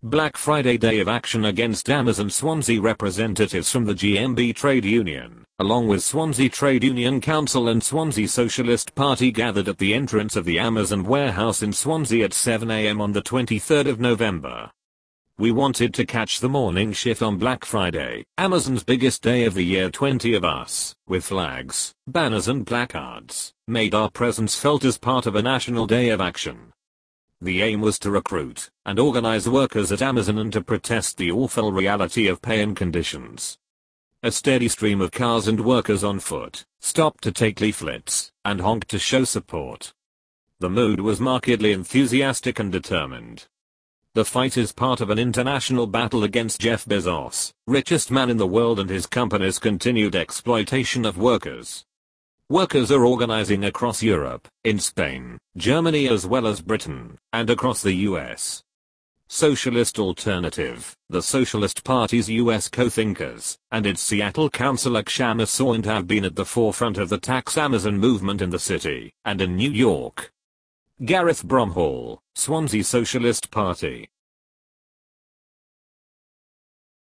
Black Friday Day of Action against Amazon. Swansea representatives from the GMB Trade Union, along with Swansea Trade Union Council and Swansea Socialist Party, gathered at the entrance of the Amazon warehouse in Swansea at 7 a.m. on the 23rd of November. We wanted to catch the morning shift on Black Friday, Amazon's biggest day of the year. 20 of us, with flags, banners and placards, made our presence felt as part of a national day of action. The aim was to recruit and organize workers at Amazon and to protest the awful reality of pay and conditions. A steady stream of cars and workers on foot stopped to take leaflets and honked to show support. The mood was markedly enthusiastic and determined. The fight is part of an international battle against Jeff Bezos, richest man in the world, and his company's continued exploitation of workers. Workers are organizing across Europe, in Spain, Germany as well as Britain, and across the US. Socialist Alternative, the Socialist Party's US co-thinkers, and its Seattle councillor Kshama Sawant have been at the forefront of the Tax Amazon movement in the city and in New York. Gareth Bromhall, Swansea Socialist Party.